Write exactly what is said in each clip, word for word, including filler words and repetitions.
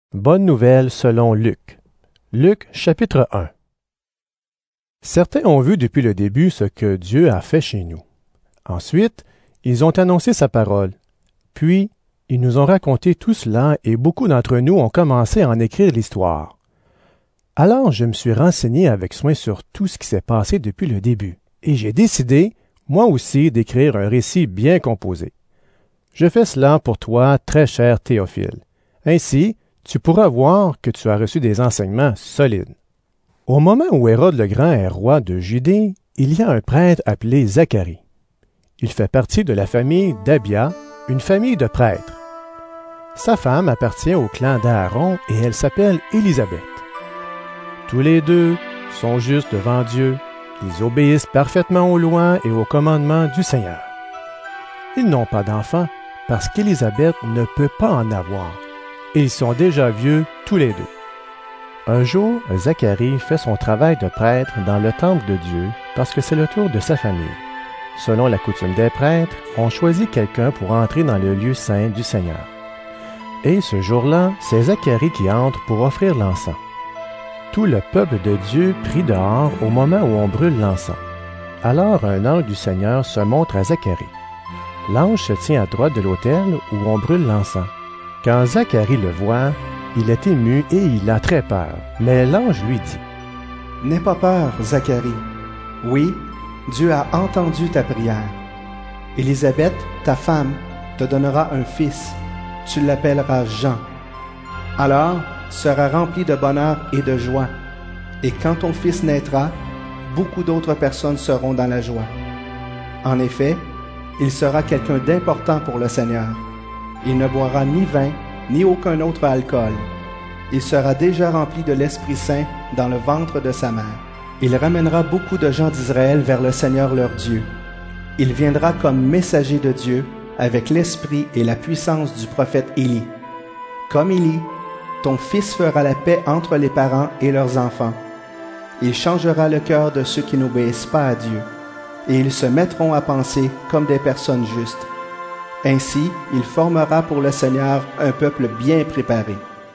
Bonne nouvelle selon Luc. Luc chapitre un. Certains ont vu depuis le début ce que Dieu a fait chez nous. Ensuite, ils ont annoncé sa parole. Puis, ils nous ont raconté tout cela et beaucoup d'entre nous ont commencé à en écrire l'histoire. Alors, je me suis renseigné avec soin sur tout ce qui s'est passé depuis le début et j'ai décidé, moi aussi, d'écrire un récit bien composé. Je fais cela pour toi, très cher Théophile. Ainsi, tu pourras voir que tu as reçu des enseignements solides. Au moment où Hérode le Grand est roi de Judée, il y a un prêtre appelé Zacharie. Il fait partie de la famille d'Abia, une famille de prêtres. Sa femme appartient au clan d'Aaron et elle s'appelle Élisabeth. Tous les deux sont justes devant Dieu, ils obéissent parfaitement aux lois et aux commandements du Seigneur. Ils n'ont pas d'enfants parce qu'Élisabeth ne peut pas en avoir. Ils sont déjà vieux tous les deux. Un jour, Zacharie fait son travail de prêtre dans le temple de Dieu parce que c'est le tour de sa famille. Selon la coutume des prêtres, on choisit quelqu'un pour entrer dans le lieu saint du Seigneur. Et ce jour-là, c'est Zacharie qui entre pour offrir l'encens. Tout le peuple de Dieu prie dehors au moment où on brûle l'encens. Alors un ange du Seigneur se montre à Zacharie. L'ange se tient à droite de l'autel où on brûle l'encens. Quand Zacharie le voit, il est ému et il a très peur. Mais l'ange lui dit: « N'aie pas peur, Zacharie. Oui, Dieu a entendu ta prière. Élisabeth, ta femme, te donnera un fils. Tu l'appelleras Jean. Alors, tu seras rempli de bonheur et de joie. Et quand ton fils naîtra, beaucoup d'autres personnes seront dans la joie. En effet, il sera quelqu'un d'important pour le Seigneur. Il ne boira ni vin, ni aucun autre alcool. Il sera déjà rempli de l'Esprit Saint dans le ventre de sa mère. Il ramènera beaucoup de gens d'Israël vers le Seigneur leur Dieu. Il viendra comme messager de Dieu avec l'esprit et la puissance du prophète Élie. Comme Élie, ton fils fera la paix entre les parents et leurs enfants. Il changera le cœur de ceux qui n'obéissent pas à Dieu, et ils se mettront à penser comme des personnes justes. Ainsi, il formera pour le Seigneur un peuple bien préparé. »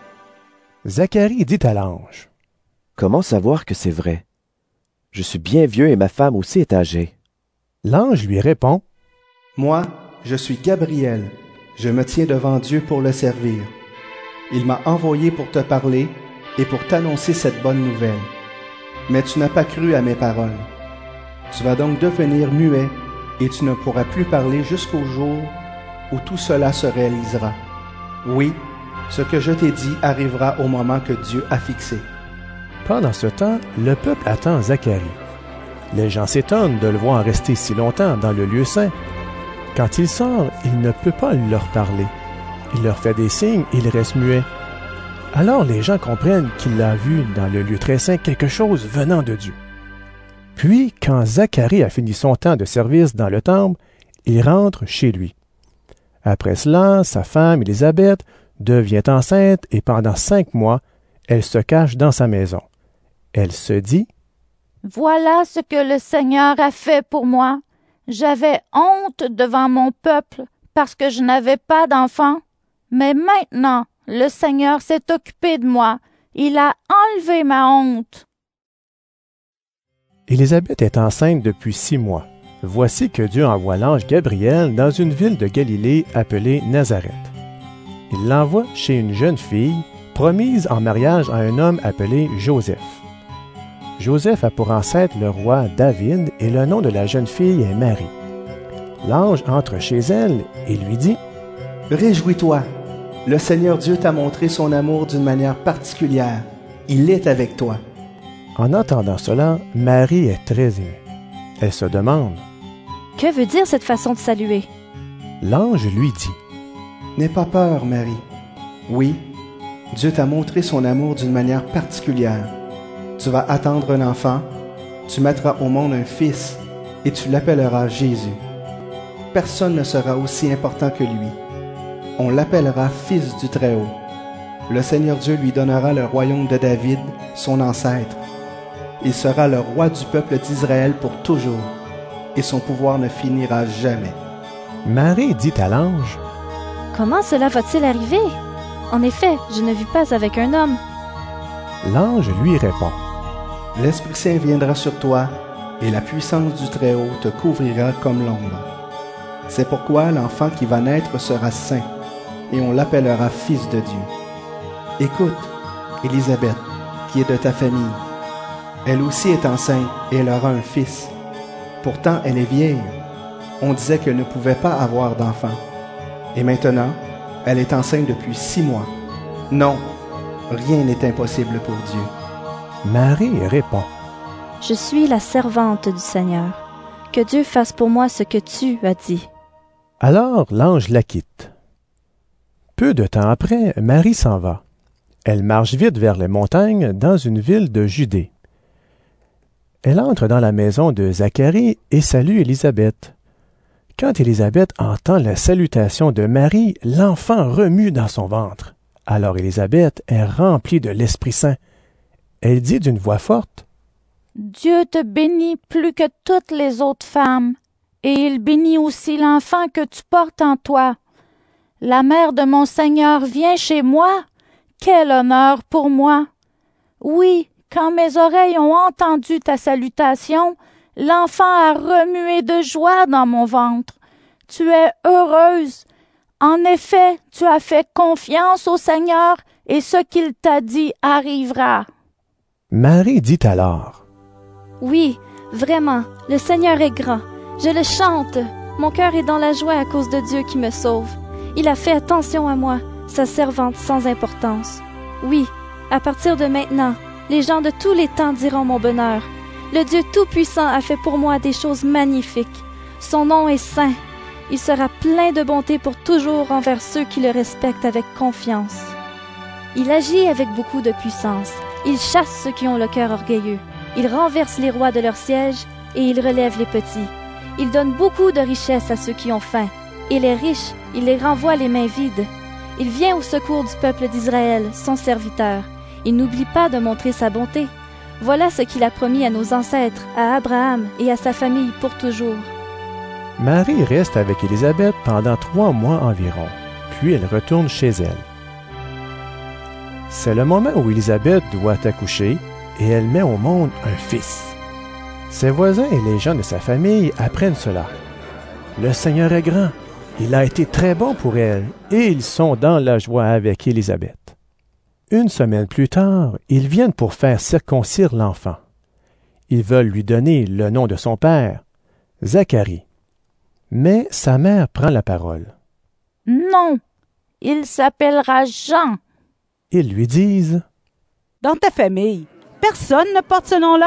Zacharie dit à l'ange: « Comment savoir que c'est vrai? Je suis bien vieux et ma femme aussi est âgée. » L'ange lui répond: « Moi, je suis Gabriel. Je me tiens devant Dieu pour le servir. Il m'a envoyé pour te parler et pour t'annoncer cette bonne nouvelle. Mais tu n'as pas cru à mes paroles. Tu vas donc devenir muet et tu ne pourras plus parler jusqu'au jour où tout cela se réalisera. Oui, ce que je t'ai dit arrivera au moment que Dieu a fixé. » Pendant ce temps, le peuple attend Zacharie. Les gens s'étonnent de le voir rester si longtemps dans le lieu saint. Quand il sort, il ne peut pas leur parler. Il leur fait des signes et il reste muet. Alors les gens comprennent qu'il a vu dans le lieu très saint quelque chose venant de Dieu. Puis, quand Zacharie a fini son temps de service dans le temple, il rentre chez lui. Après cela, sa femme, Élisabeth, devient enceinte et pendant cinq mois, elle se cache dans sa maison. Elle se dit: « Voilà ce que le Seigneur a fait pour moi. J'avais honte devant mon peuple parce que je n'avais pas d'enfant. Mais maintenant, le Seigneur s'est occupé de moi. Il a enlevé ma honte. » Élisabeth est enceinte depuis six mois. Voici que Dieu envoie l'ange Gabriel dans une ville de Galilée appelée Nazareth. Il l'envoie chez une jeune fille promise en mariage à un homme appelé Joseph. Joseph a pour ancêtre le roi David et le nom de la jeune fille est Marie. L'ange entre chez elle et lui dit: « Réjouis-toi, le Seigneur Dieu t'a montré son amour d'une manière particulière. Il est avec toi. » En entendant cela, Marie est très émue. Elle se demande: « Que veut dire cette façon de saluer? » L'ange lui dit: « N'aie pas peur, Marie. Oui, Dieu t'a montré son amour d'une manière particulière. Tu vas attendre un enfant, tu mettras au monde un fils, et tu l'appelleras Jésus. Personne ne sera aussi important que lui. On l'appellera Fils du Très-Haut. Le Seigneur Dieu lui donnera le royaume de David, son ancêtre. Il sera le roi du peuple d'Israël pour toujours, et son pouvoir ne finira jamais. » Marie dit à l'ange: « Comment cela va-t-il arriver? En effet, je ne vis pas avec un homme. » L'ange lui répond. L'Esprit Saint viendra sur toi, et la puissance du Très-Haut te couvrira comme l'ombre. C'est pourquoi l'enfant qui va naître sera saint, et on l'appellera Fils de Dieu. Écoute, Élisabeth, qui est de ta famille. Elle aussi est enceinte, et elle aura un fils. Pourtant, elle est vieille. On disait qu'elle ne pouvait pas avoir d'enfant. Et maintenant, elle est enceinte depuis six mois. Non, rien n'est impossible pour Dieu. Marie répond. Je suis la servante du Seigneur. Que Dieu fasse pour moi ce que tu as dit. Alors l'ange la quitte. Peu de temps après, Marie s'en va. Elle marche vite vers les montagnes dans une ville de Judée. Elle entre dans la maison de Zacharie et salue Élisabeth. Quand Élisabeth entend la salutation de Marie, l'enfant remue dans son ventre. Alors Élisabeth est remplie de l'Esprit Saint. Elle dit d'une voix forte, « Dieu te bénit plus que toutes les autres femmes, et il bénit aussi l'enfant que tu portes en toi. La mère de mon Seigneur vient chez moi. Quel honneur pour moi! Oui, quand mes oreilles ont entendu ta salutation, l'enfant a remué de joie dans mon ventre. Tu es heureuse. En effet, tu as fait confiance au Seigneur, et ce qu'il t'a dit arrivera. » Marie dit alors, « Oui, vraiment, le Seigneur est grand. Je le chante. Mon cœur est dans la joie à cause de Dieu qui me sauve. Il a fait attention à moi, sa servante sans importance. Oui, à partir de maintenant, les gens de tous les temps diront mon bonheur. Le Dieu Tout-Puissant a fait pour moi des choses magnifiques. Son nom est saint. Il sera plein de bonté pour toujours envers ceux qui le respectent avec confiance. Il agit avec beaucoup de puissance. Il chasse ceux qui ont le cœur orgueilleux. Il renverse les rois de leur siège et il relève les petits. Il donne beaucoup de richesses à ceux qui ont faim. Et les riches, il les renvoie les mains vides. Il vient au secours du peuple d'Israël, son serviteur. Il n'oublie pas de montrer sa bonté. Voilà ce qu'il a promis à nos ancêtres, à Abraham et à sa famille pour toujours. » Marie reste avec Élisabeth pendant trois mois environ, puis elle retourne chez elle. C'est le moment où Élisabeth doit accoucher et elle met au monde un fils. Ses voisins et les gens de sa famille apprennent cela. Le Seigneur est grand, il a été très bon pour elle et ils sont dans la joie avec Élisabeth. Une semaine plus tard, ils viennent pour faire circoncire l'enfant. Ils veulent lui donner le nom de son père, Zacharie. Mais sa mère prend la parole. « Non, il s'appellera Jean. » Ils lui disent, « Dans ta famille, personne ne porte ce nom-là? »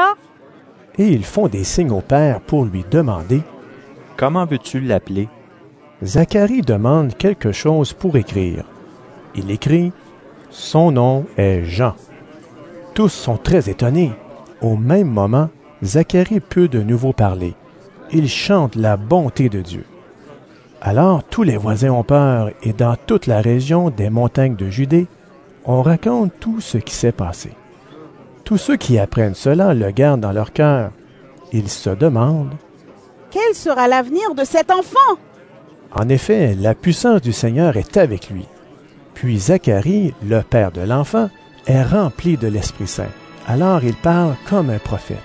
Et ils font des signes au père pour lui demander, « Comment veux-tu l'appeler? » Zacharie demande quelque chose pour écrire. Il écrit, « Son nom est Jean. » Tous sont très étonnés. Au même moment, Zacharie peut de nouveau parler. Il chante la bonté de Dieu. Alors tous les voisins ont peur et dans toute la région des montagnes de Judée, on raconte tout ce qui s'est passé. Tous ceux qui apprennent cela le gardent dans leur cœur. Ils se demandent, « Quel sera l'avenir de cet enfant? » En effet, la puissance du Seigneur est avec lui. Puis Zacharie, le père de l'enfant, est rempli de l'Esprit Saint. Alors il parle comme un prophète.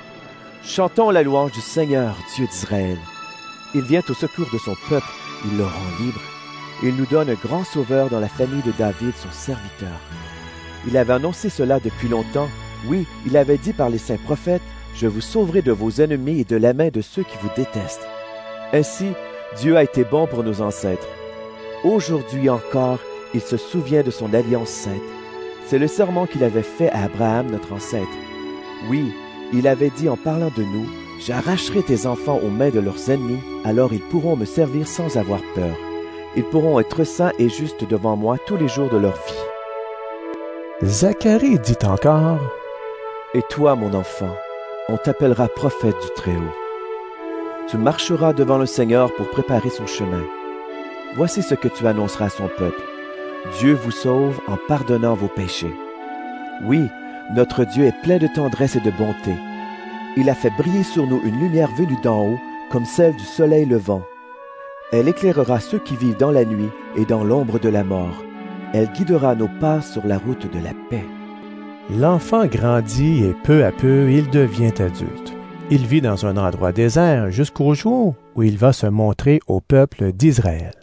Chantons la louange du Seigneur, Dieu d'Israël. Il vient au secours de son peuple, il le rend libre. Il nous donne un grand sauveur dans la famille de David, son serviteur. Il avait annoncé cela depuis longtemps. Oui, il avait dit par les saints prophètes, « Je vous sauverai de vos ennemis et de la main de ceux qui vous détestent. » Ainsi, Dieu a été bon pour nos ancêtres. Aujourd'hui encore, il se souvient de son alliance sainte. C'est le serment qu'il avait fait à Abraham, notre ancêtre. Oui, il avait dit en parlant de nous, « J'arracherai tes enfants aux mains de leurs ennemis, alors ils pourront me servir sans avoir peur. Ils pourront être saints et justes devant moi tous les jours de leur vie. » Zacharie dit encore, « Et toi, mon enfant, on t'appellera prophète du Très-Haut. Tu marcheras devant le Seigneur pour préparer son chemin. Voici ce que tu annonceras à son peuple. Dieu vous sauve en pardonnant vos péchés. Oui, notre Dieu est plein de tendresse et de bonté. Il a fait briller sur nous une lumière venue d'en haut, comme celle du soleil levant. Elle éclairera ceux qui vivent dans la nuit et dans l'ombre de la mort. Elle guidera nos pas sur la route de la paix. L'enfant grandit et peu à peu il devient adulte. Il vit dans un endroit désert jusqu'au jour où il va se montrer au peuple d'Israël.